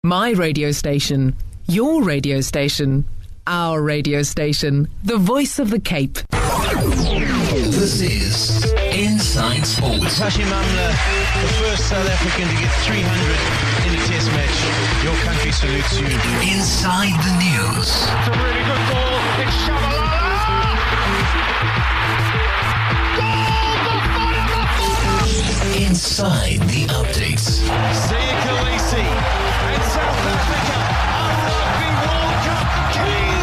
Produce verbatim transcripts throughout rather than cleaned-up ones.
My radio station, your radio station, our radio station, the voice of the Cape. This is Inside Sports. Hashim Amla, the first South African to get three hundred in a test match. Your country salutes you. Inside the news. It's a really good ball. It's Shabalala. Inside the updates. Siya Kolisi and South Africa are Rugby World Cup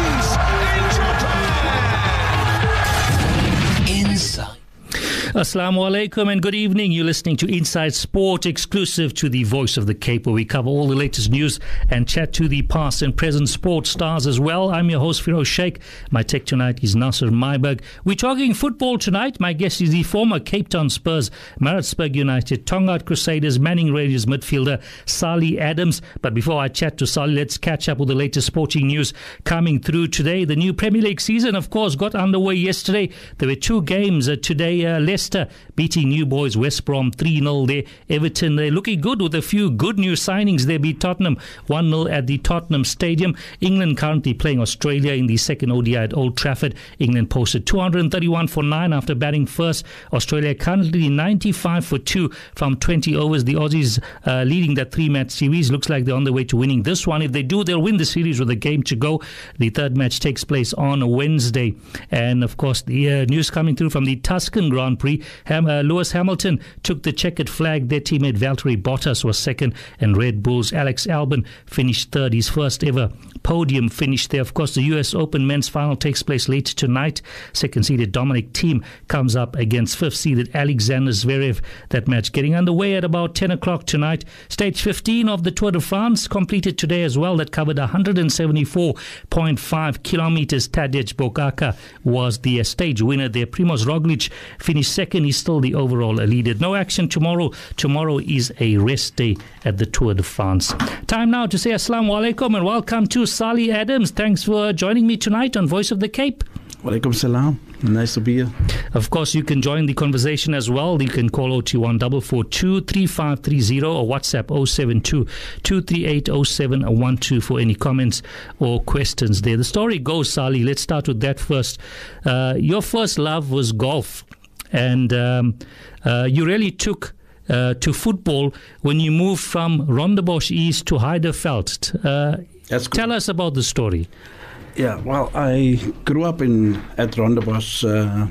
kings in Japan. Inside. Assalamu alaikum and good evening. You're listening to Inside Sport, exclusive to the Voice of the Cape, where we cover all the latest news and chat to the past and present sports stars as well. I'm your host, Firoz Sheikh. My tech tonight is Nasser Myberg. We're talking football tonight. My guest is the former Cape Town Spurs, Maritzburg United, Tongaat Crusaders, Manning Rangers midfielder Sali Adams. But before I chat to Sali, let's catch up with the latest sporting news coming through today. The new Premier League season, of course, got underway yesterday. There were two games uh, today. Uh, Leicester beating New Boys West Brom three nil there. Everton, they're looking good with a few good new signings. They beat Tottenham one nil at the Tottenham Stadium. England currently playing Australia in the second O D I at Old Trafford. England posted two hundred thirty-one for nine after batting first. Australia currently ninety-five for two from twenty overs. The Aussies uh, leading that three-match series. Looks like they're on their way to winning this one. If they do, they'll win the series with a game to go. The third match takes place on Wednesday. And, of course, the uh, news coming through from the Tuscan Grand Prix. Ham, uh, Lewis Hamilton took the checkered flag. Their teammate Valtteri Bottas was second, and Red Bull's Alex Albon finished third. His first ever podium finish there. Of course, the U S Open men's final takes place later tonight. Second-seeded Dominic Thiem comes up against fifth-seeded Alexander Zverev. That match getting underway at about ten o'clock tonight. Stage fifteen of the Tour de France completed today as well. That covered one hundred seventy-four point five kilometers. Tadej Pogačar was the uh, stage winner there. Primož Roglič finished second. He's still the overall leader. No action tomorrow. Tomorrow is a rest day at the Tour de France. Time now to say assalamu alaikum and welcome to Sali Adams. Thanks for joining me tonight on Voice of the Cape. Walaikum salam. Nice to be here. Of course, you can join the conversation as well. You can call oh two one four four two three five three zero or WhatsApp oh seven two, two three eight oh seven one two for any comments or questions there. The story goes, Sali, let's start with that first. Uh, your first love was golf, and um, uh, you really took uh, to football when you moved from Rondebosch East to Heiderveld. Uh, That's cool. Tell us about the story. Yeah, well, I grew up in at Rondebosch uh,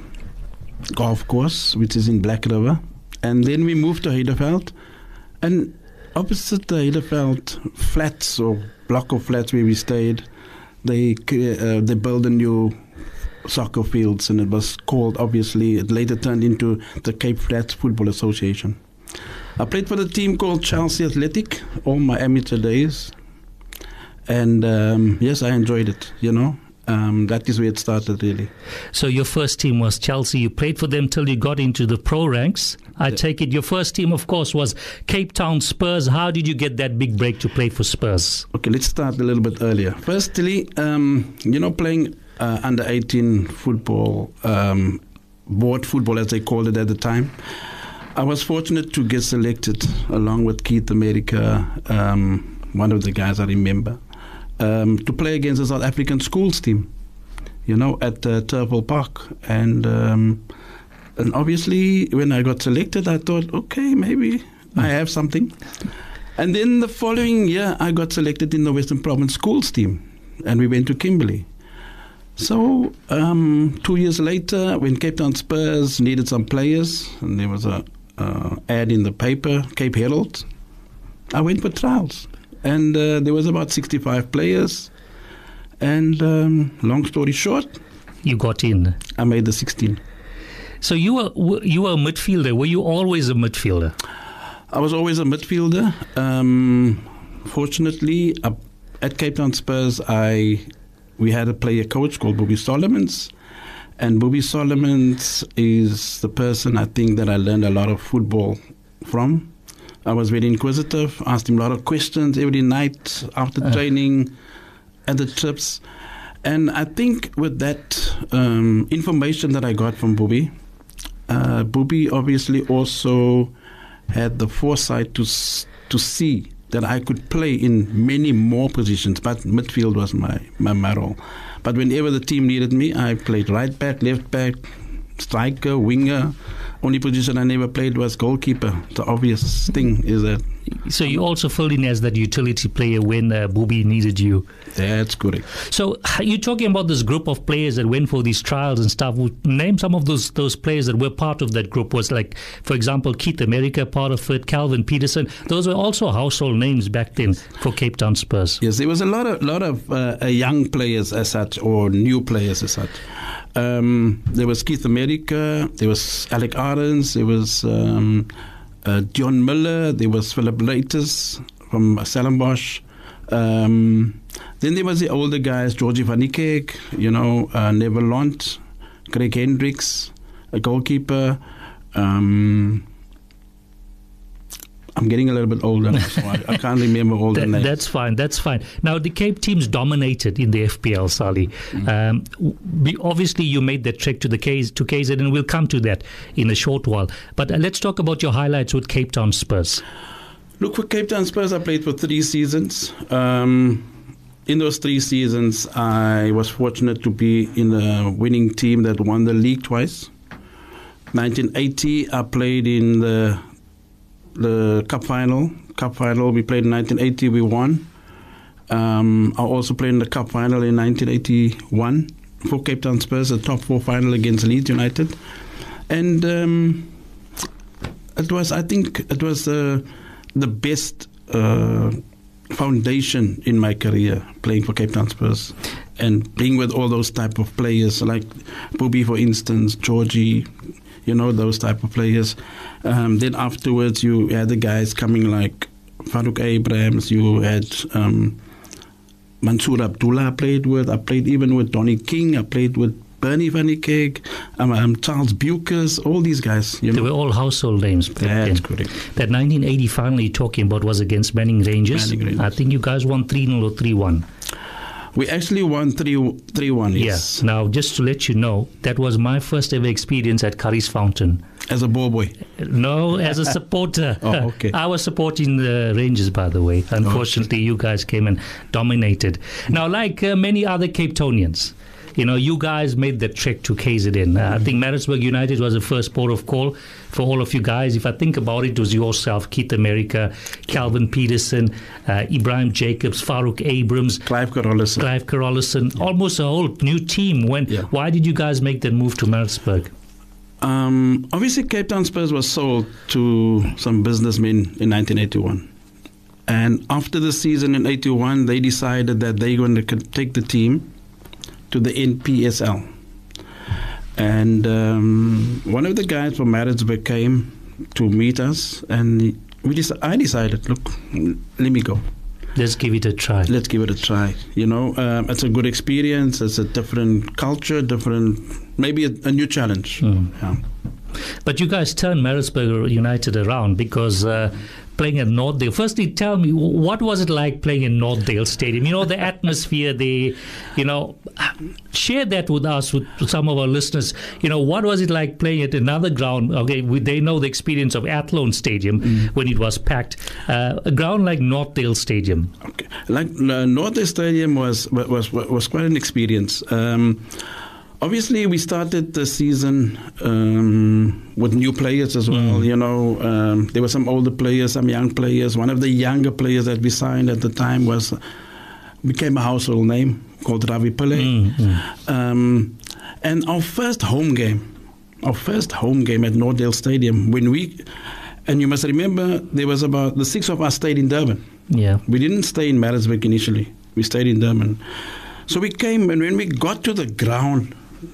Golf Course, which is in Black River, and then we moved to Heiderveld, and opposite the Heiderveld flats or block of flats where we stayed, they uh, they built a new soccer fields, and it was called, obviously, it later turned into the Cape Flats Football Association. I played for the team called Chelsea Athletic all my amateur days. And um, yes, I enjoyed it, you know. Um, that is where it started, really. So your first team was Chelsea. You played for them till you got into the pro ranks. I yeah. take it your first team, of course, was Cape Town Spurs. How did you get that big break to play for Spurs? Okay, let's start a little bit earlier. Firstly, um, you know, playing uh, under eighteen football, um, board football as they called it at the time, I was fortunate to get selected along with Keith America, um, one of the guys I remember. Um, to play against the South African schools team, you know, at uh, Turville Park. And um, and obviously, when I got selected, I thought, okay, maybe mm. I have something. And then the following year, I got selected in the Western Province schools team, and we went to Kimberley. So um, two years later, when Cape Town Spurs needed some players, and there was a uh, ad in the paper, Cape Herald, I went for trials. And uh, there was about sixty-five players. And um, long story short, you got in. I made the sixteen. So you were you were a midfielder. Were you always a midfielder? I was always a midfielder. Um, fortunately, uh, at Cape Town Spurs, I we had a player coach called Bobby Solomons. And Bobby Solomons is the person I think that I learned a lot of football from. I was very inquisitive, asked him a lot of questions every night after uh. training, at the trips. And I think with that um, information that I got from Bobby, uh, Bobby obviously also had the foresight to to see that I could play in many more positions, but midfield was my, my, my role. But whenever the team needed me, I played right back, left back, striker, winger. Only position I never played was goalkeeper. The obvious thing is that. So you also filled in as that utility player when uh, Booby needed you. That's correct. So you're talking about this group of players that went for these trials and stuff. Name some of those those players that were part of that group. Was like, for example, Keith America part of it, Calvin Peterson. Those were also household names back then for Cape Town Spurs. Yes, there was a lot of lot of uh, young players as such, or new players as such. Um, there was Keith America, there was Alec Arons, there was um, uh, John Miller, there was Philip Leites from Stellenbosch. Um, then there was the older guys, Georgie van Niekerk, you know, uh, Neville Lont, Craig Hendricks, a goalkeeper. Um, I'm getting a little bit older, so I, I can't remember all the that, names. That's fine, that's fine. Now, the Cape teams dominated in the F P L, Sally. Mm. Um, we, obviously, you made that trek to the K, to K Z, and we'll come to that in a short while. But uh, let's talk about your highlights with Cape Town Spurs. Look, for Cape Town Spurs, I played for three seasons. Um, in those three seasons, I was fortunate to be in a winning team that won the league twice. nineteen eighty, I played in the the cup final. Cup final, we played in nineteen eighty, we won. Um, I also played in the cup final in nineteen eighty-one for Cape Town Spurs, the top four final against Leeds United. And um, it was, I think, it was uh, the best uh, foundation in my career, playing for Cape Town Spurs and playing with all those type of players, like Booby, for instance, Georgie, you know, those type of players. Um, then afterwards, you had the guys coming like Farouk Abrahams, you had um, Mansour Abdullah I played with, I played even with Donnie King, I played with Bernie van Niekerk, um, um, Charles Bukers, all these guys. You know. They were all household names. That's correct. That nineteen eighty final you're talking about was against Manning Rangers. Manning Rangers. I think you guys won three nil or three one. We actually won three one, yes. Yeah. Now, just to let you know, that was my first ever experience at Curry's Fountain. As a ball boy? No, as a supporter. Oh, okay. I was supporting the Rangers, by the way. Unfortunately, okay. You guys came and dominated. Now, like uh, many other Cape Townians, you know, you guys made the trek to K Z N. Uh, I think Maritzburg United was the first port of call for all of you guys. If I think about it, it was yourself, Keith America, Calvin Peterson, uh, Ibrahim Jacobs, Farouk Abrams, Clive Carolison. Clive Carolison, yeah. Almost a whole new team. When? Yeah. Why did you guys make that move to Maritzburg? Um, obviously, Cape Town Spurs was sold to some businessmen in nineteen eighty-one. And after the season in eighty-one, they decided that they're going to take the team to the N P S L. And um, one of the guys from Maritzburg came to meet us, and we dec- I decided, look, let me go. Let's give it a try. Let's give it a try. You know, um, it's a good experience. It's a different culture, different, maybe a, a new challenge. Mm. Yeah. But you guys turned Maritzburg United around because uh, playing at Northdale. Firstly, tell me, what was it like playing in Northdale Stadium? You know, the atmosphere there, you know, share that with us, with some of our listeners. You know, what was it like playing at another ground? Okay, we, they know the experience of Athlone Stadium mm. when it was packed. Uh, a ground like Northdale Stadium. Okay, like uh, Northdale Stadium was, was, was quite an experience. Um, Obviously, we started the season um, with new players as well. Mm. You know, um, there were some older players, some young players. One of the younger players that we signed at the time was became a household name called Ravi Pillay. Mm. Um, and our first home game, our first home game at Northdale Stadium, when we, and you must remember, there was about the six of us stayed in Durban. Yeah, we didn't stay in Maritzburg initially. We stayed in Durban. So we came, and when we got to the ground,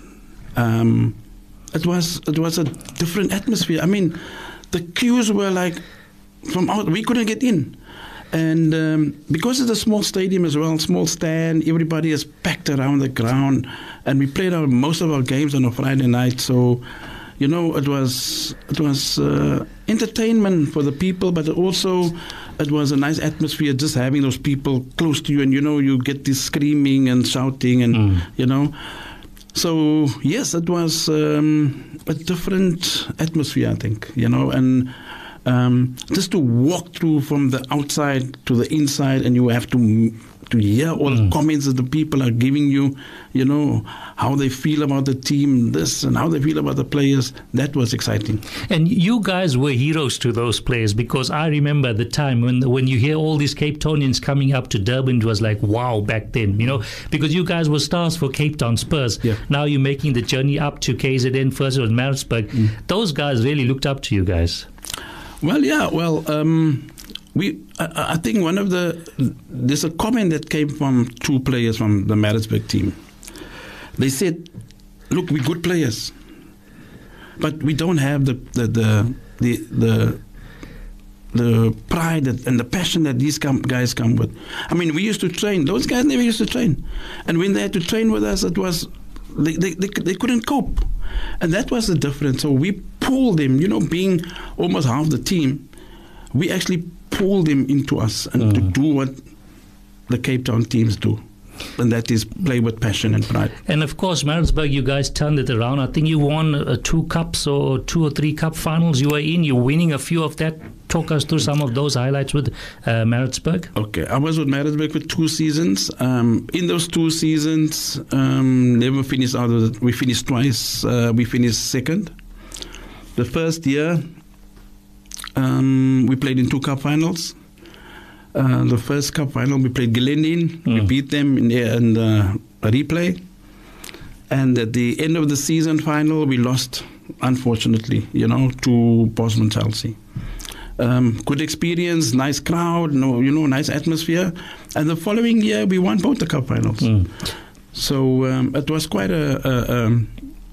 Um, it was it was a different atmosphere. I mean, the queues were like from out. We couldn't get in, and um, because it's a small stadium as well, small stand, everybody is packed around the ground, and we played our most of our games on a Friday night. So, you know, it was it was uh, entertainment for the people, but also it was a nice atmosphere just having those people close to you, and you know, you get this screaming and shouting, and mm. you know. So, yes, it was um, a different atmosphere, I think, you know, and Um, just to walk through from the outside to the inside, and you have to to hear all mm. the comments that the people are giving you, you know, how they feel about the team, this, and how they feel about the players. That was exciting. And you guys were heroes to those players, because I remember the time when when you hear all these Cape Townians coming up to Durban, it was like, wow, back then, you know, because you guys were stars for Cape Town Spurs. Yeah. Now you're making the journey up to K Z N, first with Maritzburg. Mm. Those guys really looked up to you guys. Well, yeah, well, um, we. I, I think one of the there's a comment that came from two players from the Maritzburg team. They said, "Look, we're good players, but we don't have the the the the the, the pride that, and the passion that these com- guys come with. I mean, we used to train; those guys never used to train, and when they had to train with us, it was they they they, they couldn't cope." And that was the difference. So we pulled them, you know, being almost half the team, we actually pulled them into us and mm. to do what the Cape Town teams do. And that is play with passion and pride. And of course, Maritzburg, you guys turned it around. I think you won uh, two cups or two or three cup finals you were in. You're winning a few of that. Talk us through some of those highlights with uh, Maritzburg. Okay, I was with Maritzburg for two seasons. Um, in those two seasons, um, never finished out of the, we finished twice. Uh, we finished second. The first year, um, we played in two cup finals. Uh, the first cup final, we played Glendin. Mm. We beat them in, in uh, a replay. And at the end of the season final, we lost, unfortunately, you know, to Bosman Chelsea. Um, good experience, nice crowd, no, you know, nice atmosphere. And the following year, we won both the cup finals. Mm. So um, it was quite a... a um,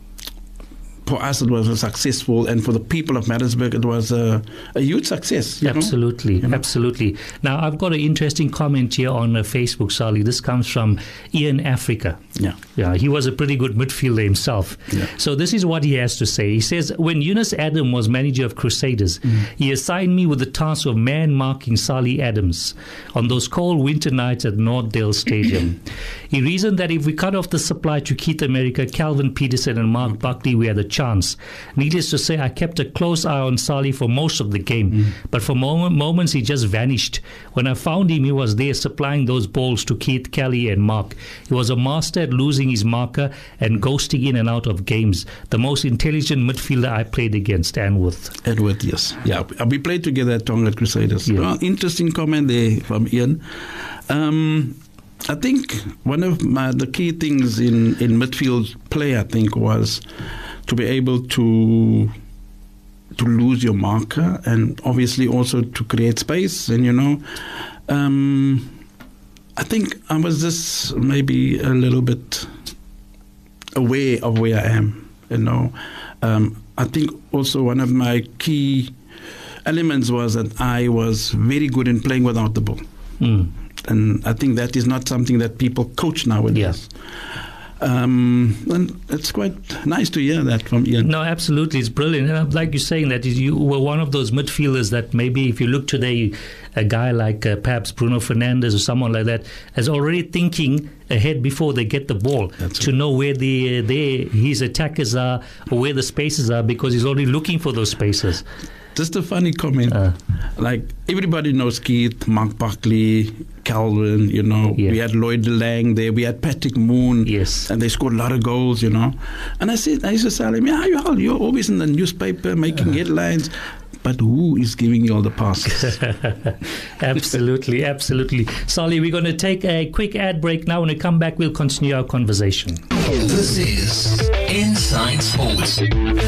for us, it was a successful, and for the people of Maritzburg, it was a, a huge success. You absolutely, know? absolutely. Now, I've got an interesting comment here on uh, Facebook, Sally. This comes from Ian Africa. Yeah. Yeah, he was a pretty good midfielder himself. Yeah. So this is what he has to say. He says, when Eunice Adam was manager of Crusaders, mm. he assigned me with the task of man-marking Sally Adams on those cold winter nights at Northdale Stadium. He reasoned that if we cut off the supply to Keith America, Calvin Peterson and Mark Buckley, we had a chance. Needless to say, I kept a close eye on Sally for most of the game, mm. but for moment, moments he just vanished. When I found him, he was there supplying those balls to Keith, Kelly and Mark. He was a master at losing his marker and ghosting in and out of games. The most intelligent midfielder I played against, Anworth. Edward, yes. Yeah, we played together at Tonga Crusaders. Yeah. Well, interesting comment there from Ian. Um, I think one of my, the key things in, in midfield play, I think, was to be able to to lose your marker and obviously also to create space. And, you know, um, I think I was just maybe a little bit aware of where I am, you know. Um, I think also one of my key elements was that I was very good in playing without the ball. Mm. And I think that is not something that people coach nowadays. Yes. Um, and it's quite nice to hear that from Ian. No, absolutely. It's brilliant. And like you're saying, that you were one of those midfielders that maybe if you look today, a guy like uh, perhaps Bruno Fernandes or someone like that is already thinking ahead before they get the ball. That's to right. know where the uh, their, his attackers are or where the spaces are, because he's already looking for those spaces. Just a funny comment. Uh, like, everybody knows Keith, Mark Buckley, Calvin, you know. Yeah. We had Lloyd Lang there. We had Patrick Moon. Yes. And they scored a lot of goals, you know. And I said, I used to tell him, yeah, you're, you're always in the newspaper making uh, headlines. But who is giving you all the passes? Absolutely, absolutely. Solly, we're going to take a quick ad break now. When we come back, we'll continue our conversation. This is Inside Sports.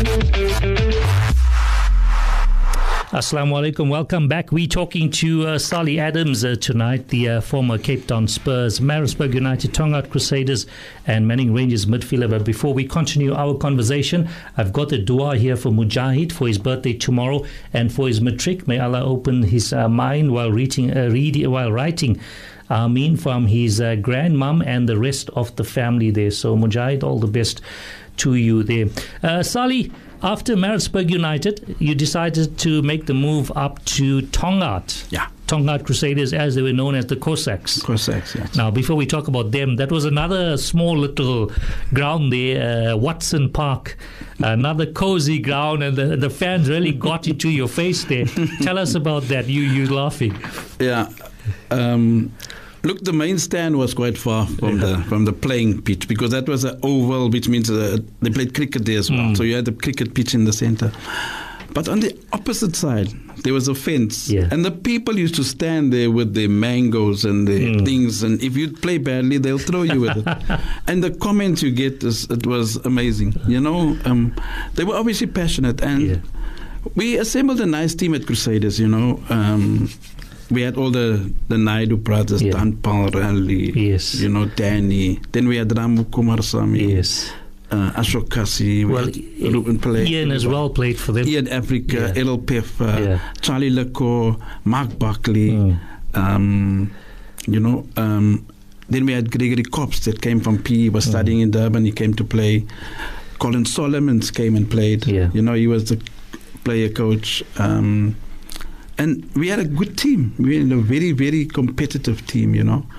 Assalamu alaikum. Welcome back. We're talking to uh, Sally Adams uh, tonight, the uh, former Cape Town Spurs, Maritzburg United, Tonga Crusaders, and Manning Rangers midfielder. But before we continue our conversation, I've got a dua here for Mujahid for his birthday tomorrow and for his matric. May Allah open his uh, mind while reading, uh, reading, while writing. Ameen, from his uh, grandmum and the rest of the family there. So Mujahid, all the best to you there. Uh, Sally, after Maritzburg United, you decided to make the move up to Tongaat. Yeah. Tongaat Crusaders, as they were known as the Cossacks. Cossacks, yes. Now, before we talk about them, that was another small little ground there, uh, Watson Park, another cozy ground, and the, the fans really got into your face there. Tell us about that. You you laughing? Yeah. Um, look, the main stand was quite far from yeah. the from the playing pitch, because that was an oval, which means uh, they played cricket there as well. Mm. So you had the cricket pitch in the center. But on the opposite side, there was a fence. Yeah. And the people used to stand there with their mangoes and their mm. things. And if you play badly, they'll throw you with it. And the comments you get, is, it was amazing. You know, um, they were obviously passionate. And yeah. we assembled a nice team at Crusaders, you know. Um, we had all the, the Naidu brothers, yeah. Danpal Rally, yes. you know, Danny. Then we had Ramu Kumarasamy. Yes. Uh, Ashok Kasi, well, Ruben Pillay, Ian as well played for them. Ian Africa, yeah. Errol Piff, uh, yeah. Charlie Leco, Mark Buckley, mm. um, you know. Um, then we had Gregory Kops that came from P E, was mm. studying in Durban. He came to play. Colin Solomons came and played. Yeah. You know, he was the player coach. Um, and we had a good team. We had a very, very competitive team, you know.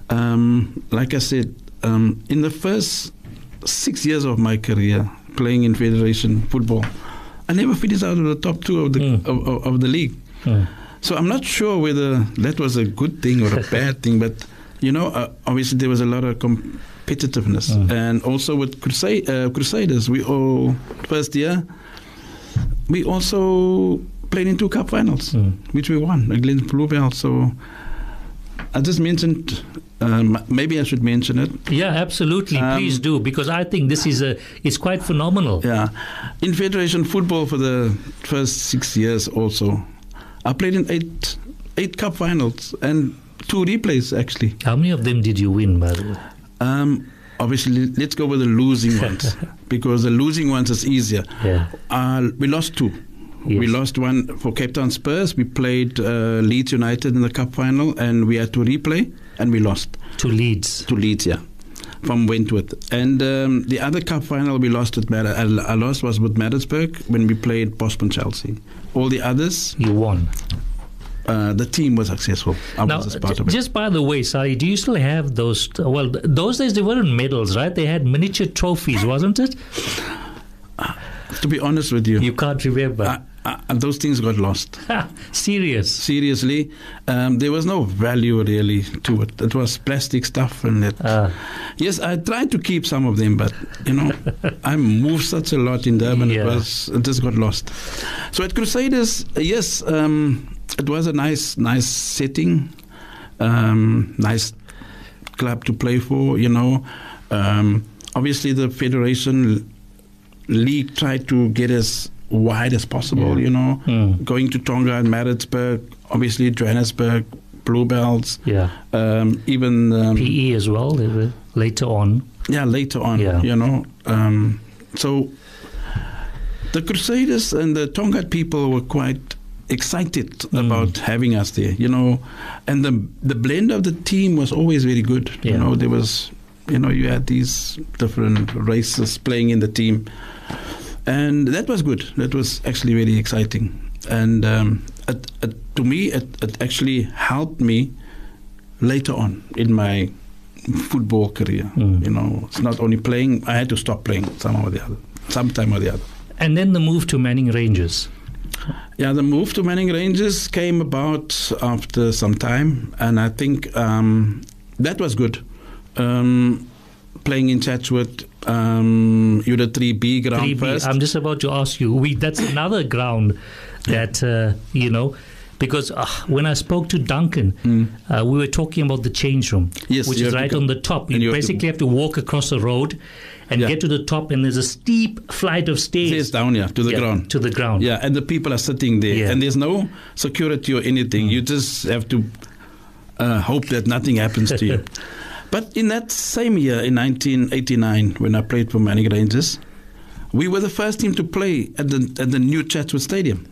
Um, like I said, um, in the first six years of my career playing in Federation football, I never finished out of the top two of the mm. of, of, of the league. Mm. So I'm not sure whether that was a good thing or a bad thing, but you know, uh, obviously there was a lot of competitiveness, mm. and also with Crusade, uh, Crusaders, we all first year we also played in two cup finals, mm. which we won against Bluebell. So I just mentioned. Um, maybe I should mention it. Yeah, absolutely. Um, Please do, because I think this is a it's quite phenomenal. Yeah, in Federation football for the first six years also, I played in eight eight cup finals and two replays actually. How many of them did you win, by the way? Um, obviously, let's go with the losing ones because the losing ones is easier. Yeah, uh, we lost two. Yes. We lost one for Cape Town Spurs. We played uh, Leeds United in the cup final, and we had to replay, and we lost. To Leeds? To Leeds, yeah, from Wentworth. And um, the other cup final we lost at Mar- our loss was with Maritzburg when we played Boston Chelsea. All the others... You won. Uh, the team was successful. I now, was part of it. Just by the way, Sally, do you still have those... Well, those days they weren't medals, right? They had miniature trophies, wasn't it? Uh, to be honest with you... You can't remember. Uh, Uh, those things got lost. Serious? Seriously. Um, there was no value really to it. It was plastic stuff. and it. Uh. Yes, I tried to keep some of them, but, you know, I moved such a lot in Durban, yeah. it, was, it just got lost. So at Crusaders, yes, um, it was a nice, nice setting, um, nice club to play for, you know. Um, obviously, the Federation League tried to get us wide as possible, yeah. you know, mm. going to Tonga and Maritzburg, obviously Johannesburg, Bluebells, yeah, um, even um, P E as well. They were later on. Yeah, later on, yeah. you know. Um, so the Crusaders and the Tonga people were quite excited mm. about having us there, you know, and the the blend of the team was always very good. Yeah. You know, there was, you know, you had these different races playing in the team. And that was good. That was actually very exciting. And um, it, it, to me, it, it actually helped me later on in my football career. Mm. You know, it's not only playing. I had to stop playing somehow or the other, sometime or the other. And then the move to Manning Rangers. Yeah, the move to Manning Rangers came about after some time. And I think um, that was good. Um, playing in Chatsworth, um, you the three B ground three B. first. I'm just about to ask you. We that's another ground that uh, you know, because uh, when I spoke to Duncan, mm. uh, we were talking about the change room, yes, which is right on the top. You, you basically have to, have to walk across the road and yeah. get to the top, and there's a steep flight of stairs. Stairs down, yeah, to the yeah, ground. To the ground. Yeah, and the people are sitting there, yeah. and there's no security or anything. Mm. You just have to uh, hope that nothing happens to you. But in that same year, in nineteen eighty-nine, when I played for Manning Rangers, we were the first team to play at the at the new Chatsworth Stadium.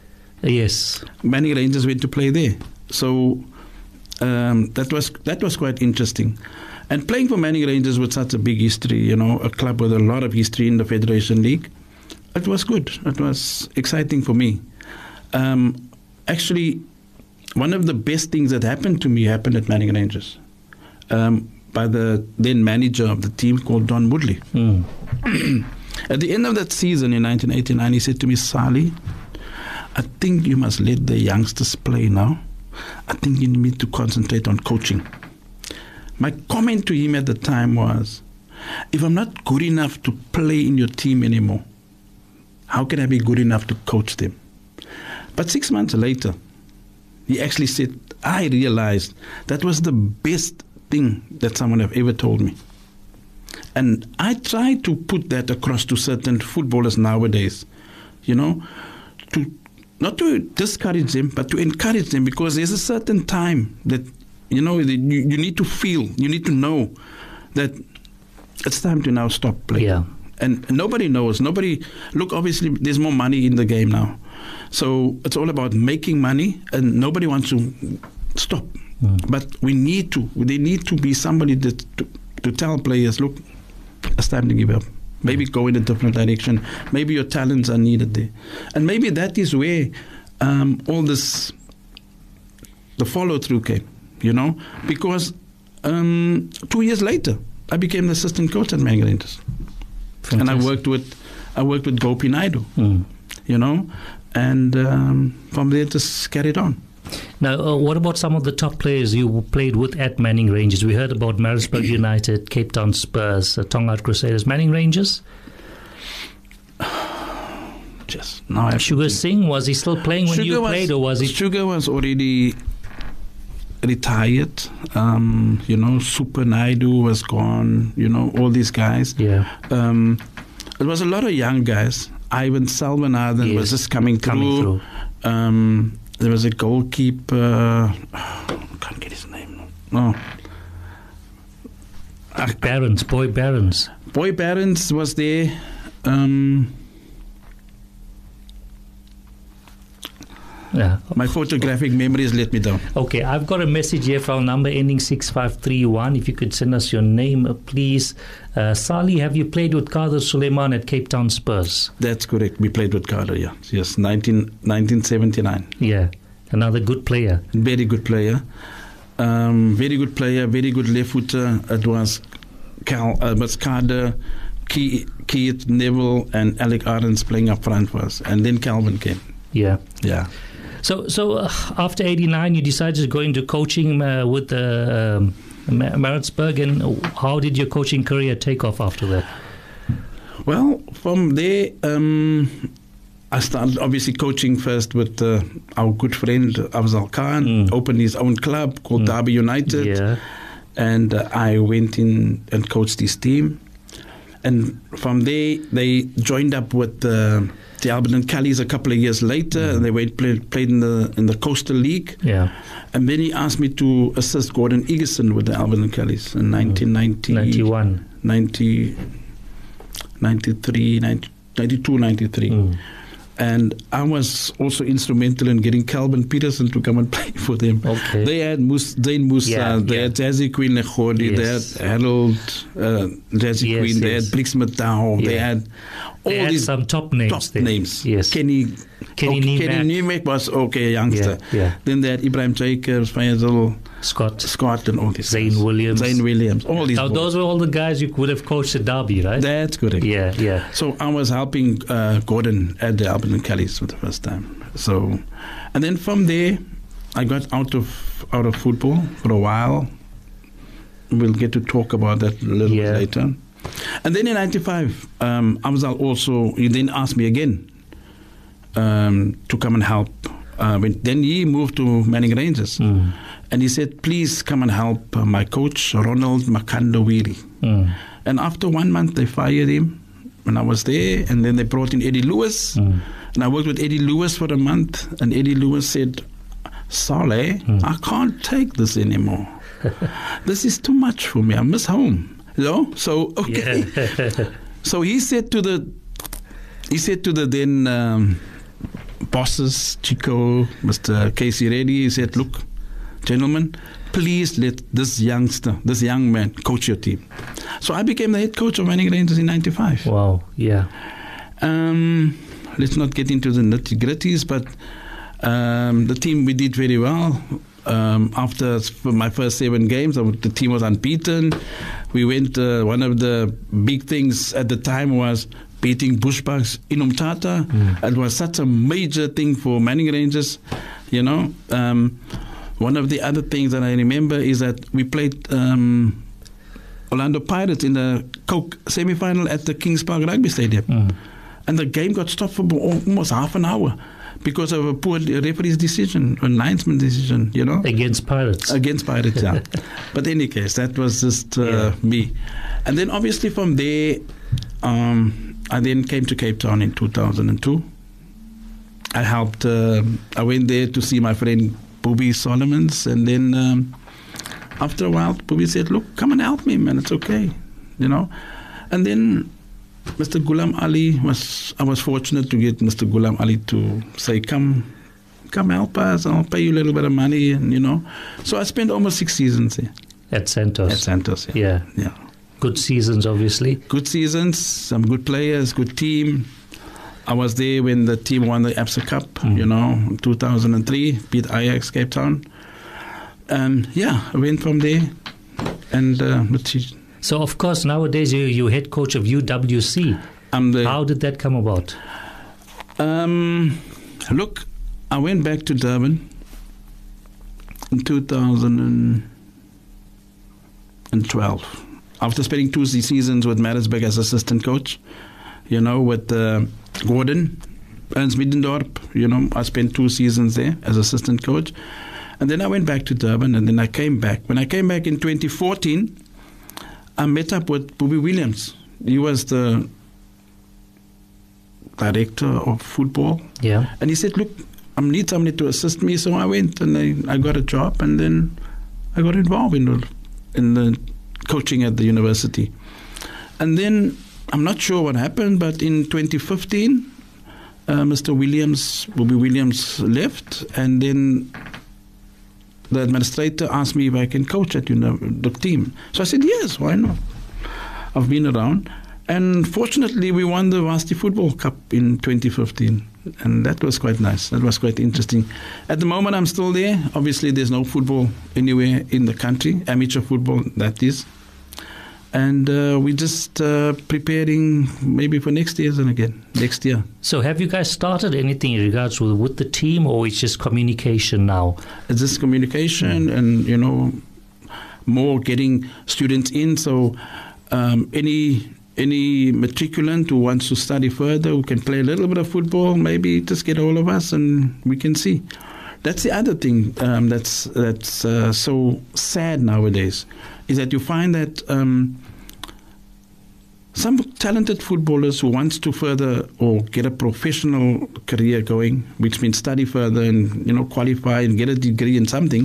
Yes, Manning Rangers went to play there, so um, that was that was quite interesting. And playing for Manning Rangers with such a big history, you know, a club with a lot of history in the Federation League, it was good. It was exciting for me. Um, actually, one of the best things that happened to me happened at Manning Rangers um, by the then manager of the team called Don Woodley. Mm. At the end of that season in nineteen eighty-nine, he said to me, Sali, I think you must let the youngsters play now. I think you need to concentrate on coaching. My comment to him at the time was, if I'm not good enough to play in your team anymore, how can I be good enough to coach them? But six months later, he actually said, I realized that was the best thing that someone have ever told me. And I try to put that across to certain footballers nowadays, you know, to not to discourage them, but to encourage them, because there's a certain time that, you know, you, you need to feel, you need to know that it's time to now stop playing. Yeah. And nobody knows. Nobody, look, obviously, there's more money in the game now. So it's all about making money, and nobody wants to stop. Mm. But we need to, there need to be somebody that to, to tell players, look, it's time to give up. Maybe go in a different direction. Maybe your talents are needed there. And maybe that is where um, all this, the follow-through came, you know, because um, two years later, I became the assistant coach at Manning Rangers. And I worked with, I worked with Gopi Naidu, mm. you know, and um, from there just carried on. Now, uh, what about some of the top players you played with at Manning Rangers? We heard about Maritzburg United, Cape Town Spurs, uh, Tongaat Crusaders. Manning Rangers? Just now. I Sugar Singh, was he still playing when Sugar you was, played, or was he? Sugar was already retired. Um, you know, Super Naidu was gone. You know, all these guys. Yeah. Um, there was a lot of young guys. Ivan Salvanathan yes. was just coming through. Coming through. Um, There was a goalkeeper. I can't get his name. No. Barons, Boy Barons. Boy Barons was there. Um, yeah. My photographic memories let me down. Okay, I've got a message here from number ending six five three one. If you could send us your name, uh, please. Uh, Sali, have you played with Kader Suleiman at Cape Town Spurs? That's correct. We played with Kader, yeah. Yes, nineteen, nineteen seventy-nine. Yeah, another good player. Very good player. Um, very good player, very good left footer. It was, Cal, uh, was Kader, Keith, Neville, and Alec Arends playing up front for us. And then Calvin came. Yeah. Yeah. So, so uh, after eighty-nine, you decided to go into coaching uh, with uh, um, Maritzburg, and how did your coaching career take off after that? Well, from there, um, I started obviously coaching first with uh, our good friend Afzal Khan, mm. opened his own club called mm. Derby United, yeah. and uh, I went in and coached his team. And from there, they joined up with uh, the Alberton Callies a couple of years later, mm. and they went played, played in the in the Coastal League. Yeah. And then he asked me to assist Gordon Egerson with the Alberton Callies in nineteen ninety, ninety-one, ninety, ninety-three, ninety, ninety-two, ninety-three. Mm. And I was also instrumental in getting Calvin Peterson to come and play for them. Okay. They had Mus- Zane Musa, yeah, they yeah. had Jazzy Queen Lechodi, yes. they had Harold uh, Jazzy yes, Queen, they yes. had Blix Matau, yeah. they had all they had these some top names. Top there. names. Yes. Kenny Kenny okay, Niemek. Kenny Niemek was okay, a youngster. Yeah, yeah. Then they had Ibrahim Jacobs, Faisal Scott, Scott, and all these. Zane guys. Williams, Zane Williams, all these. Now boys. those were all the guys you would have coached at Derby, right? That's correct. Yeah, yeah. So I was helping uh, Gordon at the Alberton Callies for the first time. So, and then from there, I got out of out of football for a while. We'll get to talk about that a little yeah. bit later. And then in ninety-five, um, Afzal also, he then asked me again um, to come and help. Uh, when, then he moved to Manning Rangers. Mm. And he said, please come and help uh, my coach, Ronald Makandawiri. Mm. And after one month, they fired him when I was there. And then they brought in Eddie Lewis. Mm. And I worked with Eddie Lewis for a month. And Eddie Lewis said, Saleh, mm. I can't take this anymore. This is too much for me. I miss home. You know? So, okay. Yeah. So he said to the, he said to the then um, bosses, Chico, Mister Casey Reddy, he said, look, gentlemen, please let this youngster, this young man coach your team. So I became the head coach of Manning Rangers in ninety-five. Wow, yeah. Um, let's not get into the nitty-gritties, but Um, the team, we did very well. Um, after my first seven games, the team was unbeaten. We went, uh, one of the big things at the time was beating Bushbucks in Umtata. Mm. It was such a major thing for Manning Rangers, you know. Um, one of the other things that I remember is that we played um, Orlando Pirates in the Coke semi-final at the Kings Park Rugby Stadium. Mm. And the game got stopped for almost half an hour because of a poor referee's decision, a linesman decision, you know. Against Pirates. Against Pirates, yeah. But in any case, that was just uh, yeah. me. And then obviously from there, um, I then came to Cape Town in two thousand two. I helped, uh, I went there to see my friend Bobby Solomons, and then um, after a while, Bobby said, look, come and help me, man, it's okay, you know. And then Mister Ghulam Ali was, I was fortunate to get Mister Ghulam Ali to say, come, come help us, I'll pay you a little bit of money, and you know. So I spent almost six seasons there. At Santos. At Santos, yeah. Yeah. yeah. Good seasons, obviously. Good seasons, some good players, good team. I was there when the team won the Absa Cup, mm. you know, in two thousand three, beat Ajax Cape Town. And yeah, I went from there. And uh, So, of course, nowadays you, you're head coach of U W C. I'm the, How did that come about? Um, look, I went back to Durban in two thousand twelve. After spending two seasons with Maritzburg as assistant coach, you know, with uh, Gordon, Ernst Middendorp, you know, I spent two seasons there as assistant coach. And then I went back to Durban, and then I came back. When I came back in twenty fourteen, I met up with Bobby Williams. He was the director of football. Yeah. And he said, look, I need somebody to assist me. So I went and I, I got a job, and then I got involved in the, in the coaching at the university. And then I'm not sure what happened, but in twenty fifteen, uh, Mister Williams, Bobby Williams left, and then the administrator asked me if I can coach at you know, the team. So I said, yes, why not? I've been around. And fortunately, we won the Varsity Football Cup in twenty fifteen. And that was quite nice. That was quite interesting. At the moment, I'm still there. Obviously, there's no football anywhere in the country. Amateur football, that is. And uh, we're just uh, preparing maybe for next year and again, next year. So have you guys started anything in regards with, with the team, or it's just communication now? It's just communication mm. and, you know, more getting students in. So um, any any matriculant who wants to study further, who can play a little bit of football, maybe just get all of us and we can see. That's the other thing um, that's that's uh, so sad nowadays, is that you find that um, some talented footballers who wants to further or get a professional career going, which means study further and you know qualify and get a degree in something,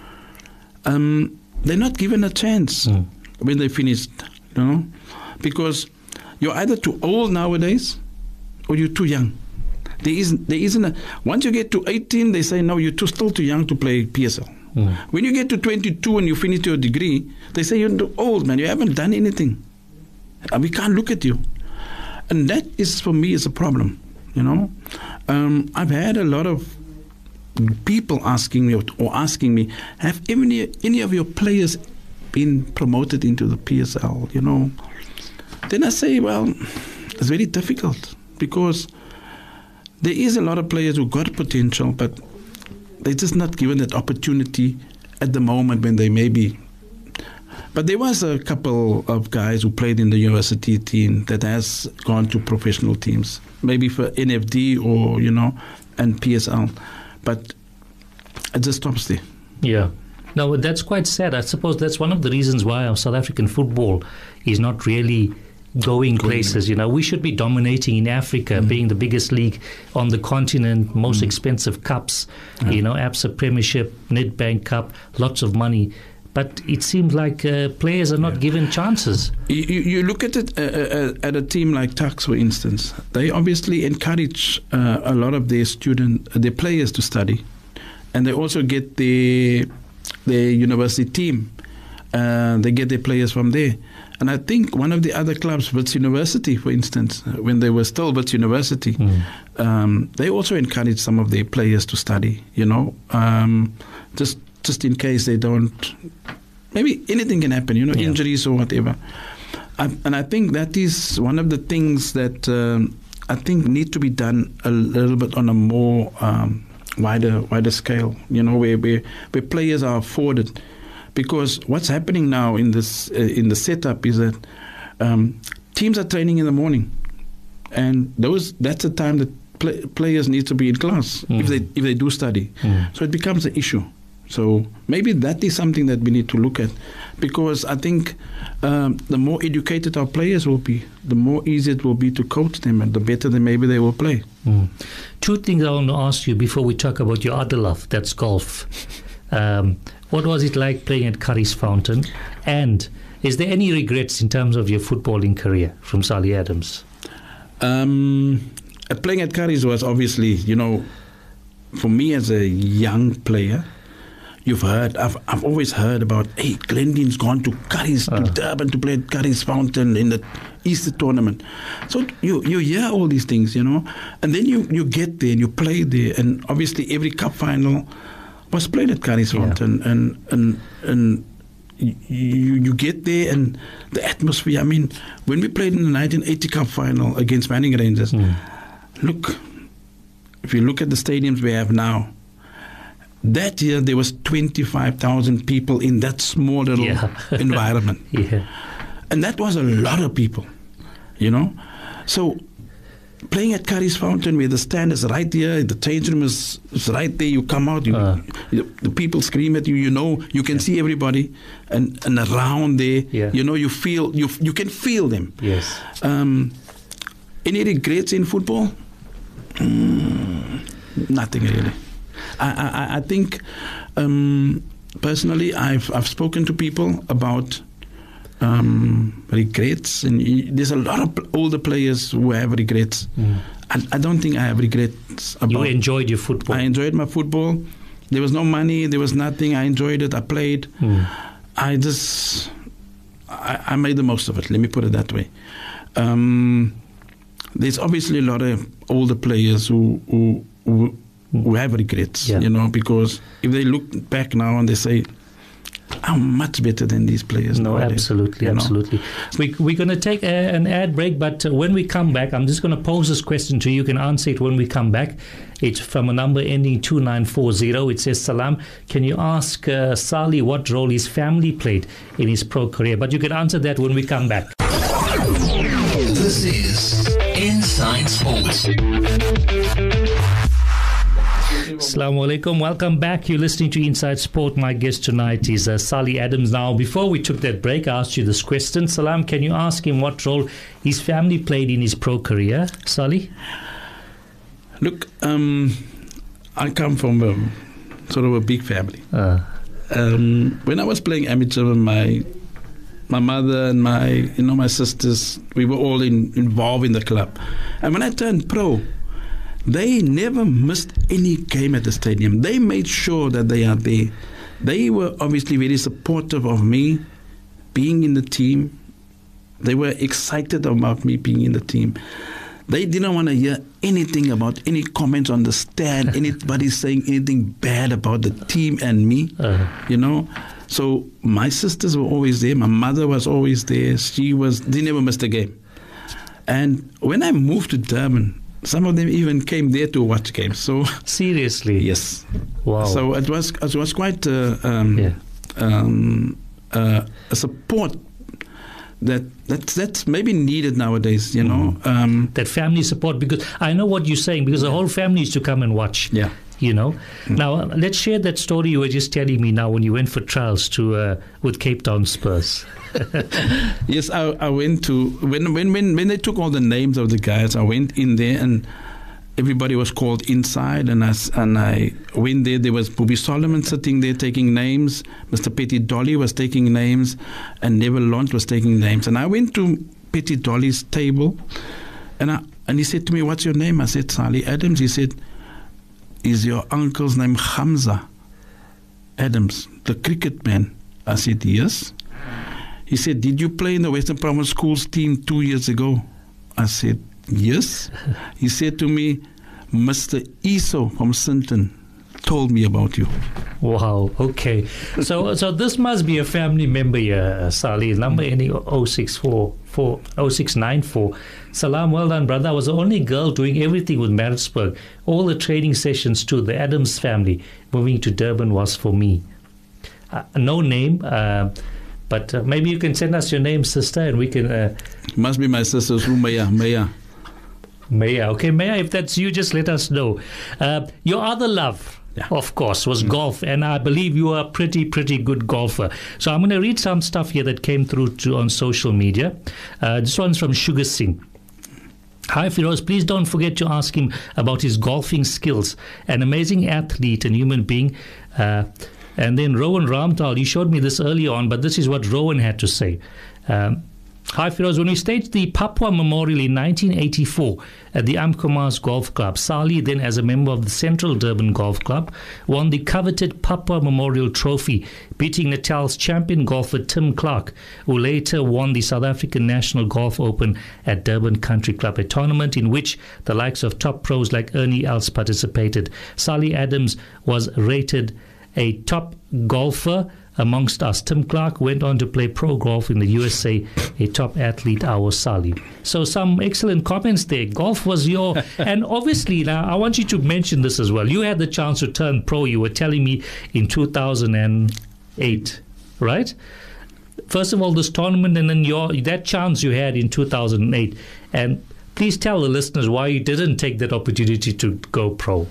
um, they're not given a chance mm. when they finish, you know, because you're either too old nowadays or you're too young. There isn't, there isn't a, once you get to eighteen, they say, no, you're too, still too young to play P S L. Mm. When you get to twenty-two and you finish your degree, they say, you're too old, man, you haven't done anything. And we can't look at you. And that is, for me, is a problem, you know. Um, I've had a lot of people asking me or, or asking me, have any, any of your players been promoted into the P S L, you know? Then I say, well, it's very difficult because there is a lot of players who got potential, but they're just not given that opportunity at the moment when they may be. But there was a couple of guys who played in the university team that has gone to professional teams, maybe for N F D or, you know, and P S L. But it just stops there. Yeah. No, that's quite sad. I suppose that's one of the reasons why our South African football is not really going places. You know, we should be dominating in Africa, mm. being the biggest league on the continent, most mm. expensive cups, yeah. you know, Absa Premiership, Nedbank Cup, lots of money. But it seems like uh, players are not yeah. given chances. You, you look at it uh, uh, at a team like Tuks, for instance. They obviously encourage uh, a lot of their student, uh, their players to study, and they also get their their university team Uh, they get their players from there. And I think one of the other clubs, Wits University, for instance, when they were still Wits University, mm. um, they also encouraged some of their players to study, you know, um, just just in case they don't, maybe anything can happen, you know, yeah. injuries or whatever. I, and I think that is one of the things that um, I think need to be done a little bit on a more um, wider wider scale, you know, where, where, where players are afforded. Because what's happening now in this uh, in the setup is that um, teams are training in the morning, and those that's the time that play, players need to be in class mm. if they if they do study. Mm. So it becomes an issue. So maybe that is something that we need to look at, because I think um, the more educated our players will be, the more easy it will be to coach them, and the better then maybe they will play. Mm. Two things I want to ask you before we talk about your other love, that's golf. Um, what was it like playing at Curry's Fountain? And is there any regrets in terms of your footballing career from Sally Adams? Um, playing at Curry's was obviously, you know, for me as a young player, you've heard, I've I've always heard about, hey, Glendine's gone to Curry's, uh. to Durban to play at Curry's Fountain in the Easter tournament. So you you hear all these things, you know, and then you, you get there and you play there, and obviously every cup final was played at Curry's Fountain, yeah. and and and you you get there and the atmosphere. I mean, when we played in the nineteen eighty Cup final against Manning Rangers, mm. look, if you look at the stadiums we have now, that year there was twenty-five thousand people in that small little yeah. environment, yeah. and that was a lot of people, you know. So playing at Curry's Fountain, where the stand is right there, the change room is, is right there, you come out, you, uh. you, the people scream at you, you know, you can yeah. see everybody, and, and around there, yeah. you know, you feel, you you can feel them. Yes. Um, any regrets in football? Mm, nothing really. I, I, I think, um, personally, I've I've spoken to people about Um, regrets, and there's a lot of older players who have regrets. Mm. I, I don't think I have regrets about. You enjoyed your football. I enjoyed my football. There was no money, there was nothing. I enjoyed it. I played. Mm. I just I, I made the most of it. Let me put it that way. Um, there's obviously a lot of older players who who who, who have regrets. Yeah. You know, because if they look back now and they say, I'm much better than these players. No, nowadays, absolutely, absolutely. We, we're going to take a, an ad break, but uh, when we come back, I'm just going to pose this question to you. You can answer it when we come back. It's from a number ending two nine four zero. It says, Salam, can you ask uh, Sali what role his family played in his pro career? But you can answer that when we come back. This is Inside Sports. Assalamu alaikum. Welcome back. You're listening to Inside Sport. My guest tonight is uh, Sally Adams. Now, before we took that break, I asked you this question. Salam, can you ask him what role his family played in his pro career? Sally? Look, um, I come from a, sort of a big family. Uh. Um, when I was playing amateur, my my mother and my you know my sisters, we were all in, involved in the club. And when I turned pro, they never missed any game at the stadium. They made sure that they are there. They were obviously very supportive of me being in the team. They were excited about me being in the team. They didn't want to hear anything about any comments on the stand, anybody saying anything bad about the team and me, uh-huh. you know. So my sisters were always there. My mother was always there. She was, they never missed a game. And when I moved to Durban, some of them even came there to watch games. So seriously, yes. Wow. So it was it was quite uh, um, yeah. um, uh, a support that that's that's maybe needed nowadays. You know, mm-hmm. um, that family support, because I know what you're saying, because the whole family used to come and watch. Yeah. You know. Mm-hmm. Now uh, let's share that story you were just telling me now when you went for trials to uh, with Cape Town Spurs. Yes, I, I went to when, when when when they took all the names of the guys. I went in there and everybody was called inside, and I and I went there. There was Bobby Solomon sitting there taking names. Mister Petty Dolly was taking names, and Neville Lont was taking names. And I went to Petty Dolly's table, and I and he said to me, "What's your name?" I said, "Sally Adams." He said, "Is your uncle's name Hamza Adams, the cricket man?" I said, "Yes." He said, did you play in the Western Province Schools team two years ago? I said, yes. He said to me, Mister Iso from Sinton told me about you. Wow, okay. So so this must be a family member here, Sali. Number ending oh six four four oh six nine four. Salam, well done, brother. I was the only girl doing everything with Maritzburg. All the training sessions too. The Adams family. Moving to Durban was for me. Uh, no name, uh, but uh, maybe you can send us your name, sister, and we can... Uh, Must be my sister, Maya. Maya. Maya. Okay, Maya, if that's you, just let us know. Uh, your other love... Yeah. Of course, was mm. golf, and I believe you are a pretty, pretty good golfer. So I'm going to read some stuff here that came through to, on social media. Uh, this one's from Sugar Singh. Hi, Firoz. Please don't forget to ask him about his golfing skills. An amazing athlete and human being. Uh, and then Rowan Ramtal, you showed me this earlier on, but this is what Rowan had to say. Um, Hi, Firoz. When we staged the Papua Memorial in nineteen eighty-four at the Amkomas Golf Club, Sali, then as a member of the Central Durban Golf Club, won the coveted Papua Memorial Trophy, beating Natal's champion golfer Tim Clark, who later won the South African National Golf Open at Durban Country Club, a tournament in which the likes of top pros like Ernie Els participated. Sali Adams was rated a top golfer amongst us. Tim Clark went on to play pro golf in the U S A, a top athlete, our Sali. So some excellent comments there. Golf was your... and obviously, now I want you to mention this as well. You had the chance to turn pro, you were telling me, in two thousand eight, right? First of all, this tournament, and then your that chance you had in two thousand eight. And please tell the listeners why you didn't take that opportunity to go pro.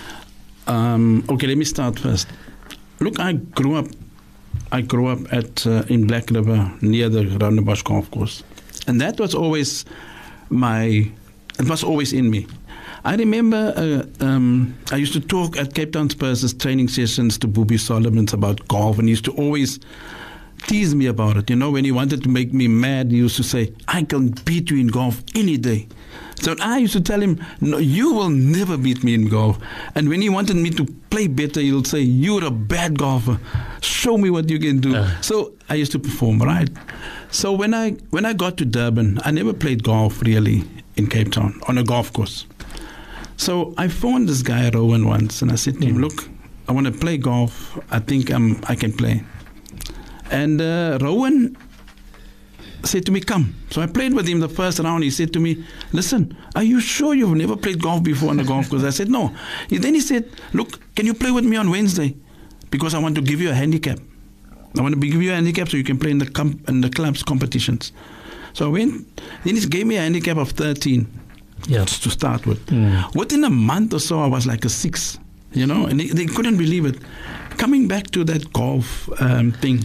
Um, okay, let me start first. Look, I grew up I grew up at uh, in Black River near the Raudenbush Golf Course, and that was always my. It was always in me. I remember uh, um, I used to talk at Cape Town Spurs' training sessions to Bobby Solomons about golf, and he used to always tease me about it. You know, when he wanted to make me mad, he used to say, "I can beat you in golf any day." So I used to tell him, "No, you will never beat me in golf." And when he wanted me to play better, he'll say, "You're a bad golfer. Show me what you can do." Uh. So I used to perform, right? So when I when I got to Durban, I never played golf really in Cape Town on a golf course. So I phoned this guy Rowan once, and I said to him, "Look, I want to play golf. I think I'm I can play." And uh, Rowan said to me, "Come." So I played with him the first round. He said to me, "Listen, are you sure you've never played golf before on a golf course?" I said, "No." He, then he said, "Look, can you play with me on Wednesday? Because I want to give you a handicap. I want to give you a handicap so you can play in the com- in the club's competitions." So I went. Then he gave me a handicap of thirteen yeah. to start with. Mm. Within a month or so, I was like a six, you know, and they, they couldn't believe it. Coming back to that golf um, thing,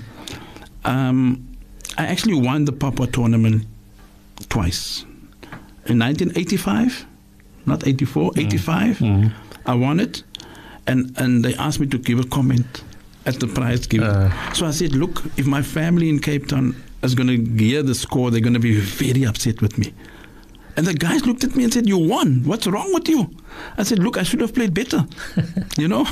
um, I actually won the Papua tournament twice. In nineteen eighty-five, not eighty-four, mm. eighty-five, mm. I won it, and, and they asked me to give a comment at the prize giving. Uh. So I said, "Look, if my family in Cape Town is going to hear the score, they're going to be very upset with me." And the guys looked at me and said, "You won. What's wrong with you?" I said, "Look, I should have played better." You know?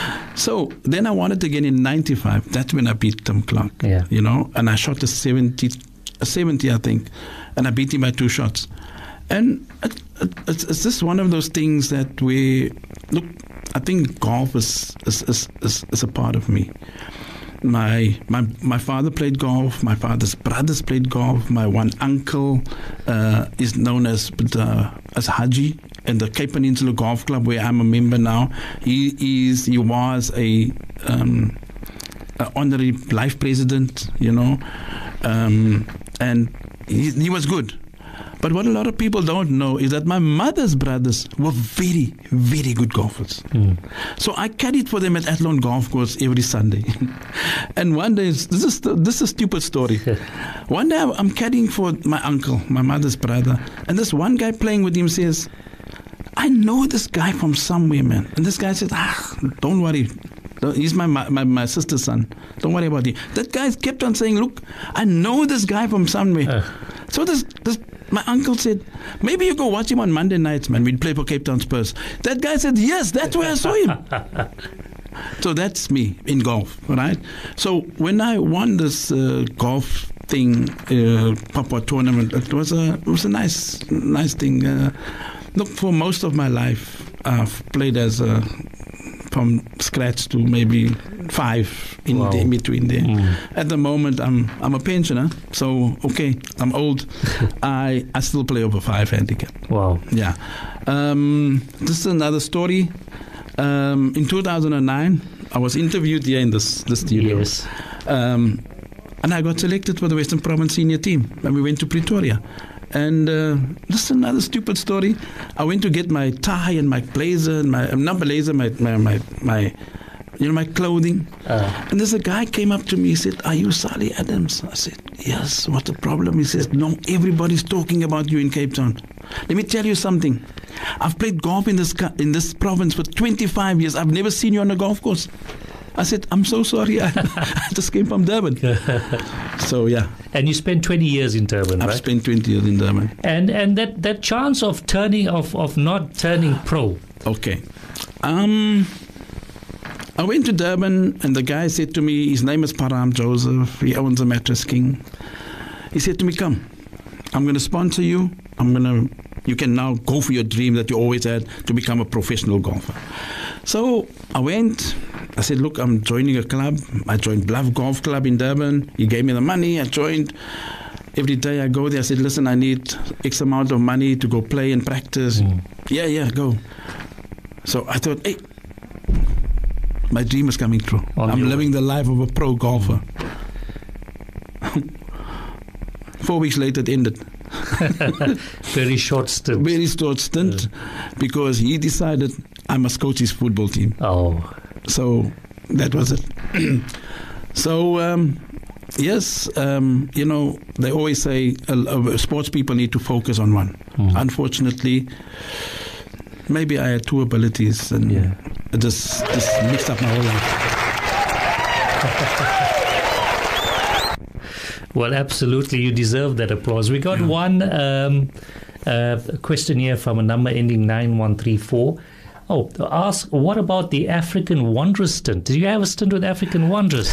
So then I won it again in ninety-five. That's when I beat Tim Clark. Yeah. You know? And I shot a seventy, a seventy, I think. And I beat him by two shots. And it, it, it's, it's just one of those things that we... Look, I think golf is is, is, is, is a part of me. My my my father played golf. My father's brothers played golf. My one uncle uh, is known as uh, as Haji in the Cape Peninsula Golf Club, where I'm a member now. He is he was a, um, a honorary life president, you know, um, and he, he was good. But what a lot of people don't know is that my mother's brothers were very, very good golfers. Mm. So I caddied for them at Athlone Golf Course every Sunday. And one day, this is this is a stupid story. One day I'm caddying for my uncle, my mother's brother, and this one guy playing with him says, "I know this guy from somewhere, man." And this guy says, "Ah, don't worry. He's my, my my sister's son. Don't worry about him." That guy kept on saying, "Look, I know this guy from somewhere." Uh. So this this my uncle said, "Maybe you go watch him on Monday nights, man. We'd play for Cape Town Spurs." That guy said, "Yes, that's where I saw him." So that's me in golf, right? So when I won this uh, golf thing, uh, Papua tournament, it was a it was a nice nice thing. Uh, look, for most of my life, I've played as a from scratch to maybe five in, Wow. the, in between there. Mm. At the moment, I'm I'm a pensioner, so okay, I'm old. I I still play over five handicap. Wow. Yeah. Um, this is another story. Um, in two thousand nine, I was interviewed here in this, this studio. Yes. Um, and I got selected for the Western Province senior team. And we went to Pretoria. And uh, this is another stupid story. I went to get my tie and my blazer, and my, uh, not blazer, my, my, my, my, you know, my clothing. Uh, And there's a guy came up to me, he said, "Are you Sally Adams?" I said, "Yes, what's the problem?" He says, "No, everybody's talking about you in Cape Town. Let me tell you something. I've played golf in this co- in this province for twenty-five years. I've never seen you on a golf course." I said, "I'm so sorry. I, I just came from Durban." So, yeah, and you spent twenty years in Durban, I've right? spent twenty years in Durban. And and that, that chance of turning of, of not turning pro. Okay. Um, I went to Durban, and the guy said to me, his name is Param Joseph. He owns a Mattress King. He said to me, "Come, I'm going to sponsor you. I'm going to, you can now go for your dream that you always had to become a professional golfer." So I went. I said, "Look, I'm joining a club." I joined Bluff Golf Club in Durban. He gave me the money. I joined. Every day I go there. I said, "Listen, I need X amount of money to go play and practice." Mm. Yeah, yeah, go. So I thought, hey, my dream is coming true. On I'm your living the life of a pro golfer. Four weeks later, it ended. Very short stint. Very short stint, because he decided I must coach his football team. Oh, So that was it. So, um, yes, um, you know, they always say uh, uh, sports people need to focus on one. Mm. Unfortunately, maybe I had two abilities, and Yeah. it just, just mixed up my whole life. well, absolutely. You deserve that applause. We got Yeah. one um, uh, question here from a number ending nine one three four. Oh, ask, what about the African Wanderers stint? Did you have a stint with African Wanderers?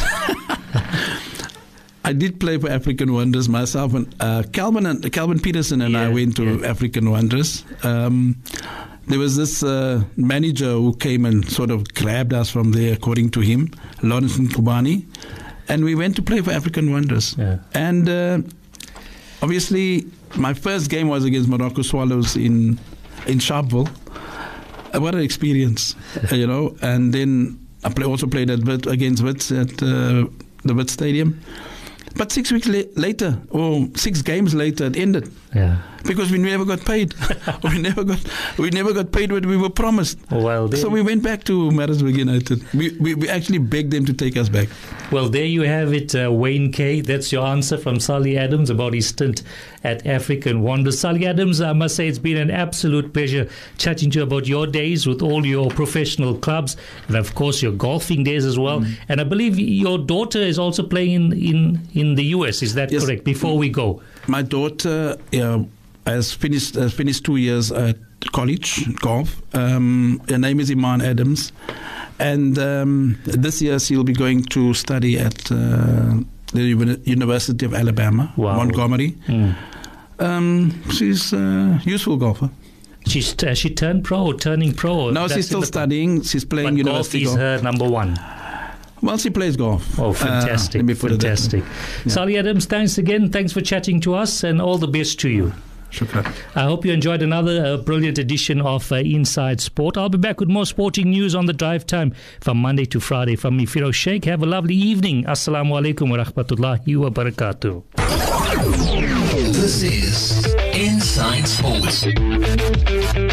I did play for African Wanderers myself, and uh, Calvin and Calvin Peterson and I Yeah, went to yeah. African Wanderers. Um, there was this uh, manager who came and sort of grabbed us from there, according to him, Lawrence Nkubani, and we went to play for African Wanderers. Yeah. And uh, obviously, my first game was against Morocco Swallows in in Sharpeville. Uh, What an experience, uh, you know! And then I play, also played at Wit, against Wits at uh, the Wit Stadium. But six weeks la- later, or six games later, it ended Yeah. because we never got paid. we never got we never got paid what we were promised. Well, there, So we went back to Maritzburg United. We, we we actually begged them to take us back. well, there you have it, uh, Wayne K. That's your answer from Sally Adams about his stint at African Wanderers. Sally Adams, I must say it's been an absolute pleasure chatting to you about your days with all your professional clubs and, of course, your golfing days as well. Mm. And I believe your daughter is also playing in, in, in the U S. Is that Yes. correct? Before we go. My daughter uh, has finished has finished two years at college golf. Um, her name is Iman Adams, and um, this year she'll be going to study at uh, the Uni- University of Alabama, Wow. Montgomery. Mm. Um, she's a useful golfer. She's, has she turned pro or turning pro? Or No, that's she's in still the- studying. She's playing But golf university is golf. her number one. Well, she plays golf. Oh, Uh, fantastic. let me put it that way. fantastic. Yeah. Sally Adams, thanks again. Thanks for chatting to us and all the best to you. Shukran. I hope you enjoyed another uh, brilliant edition of uh, Inside Sport. I'll be back with more sporting news on the drive time from Monday to Friday. From me, Firoz Sheikh. Have a lovely evening. Assalamu alaikum wa rahmatullahi wa barakatuh. This is Inside Sport.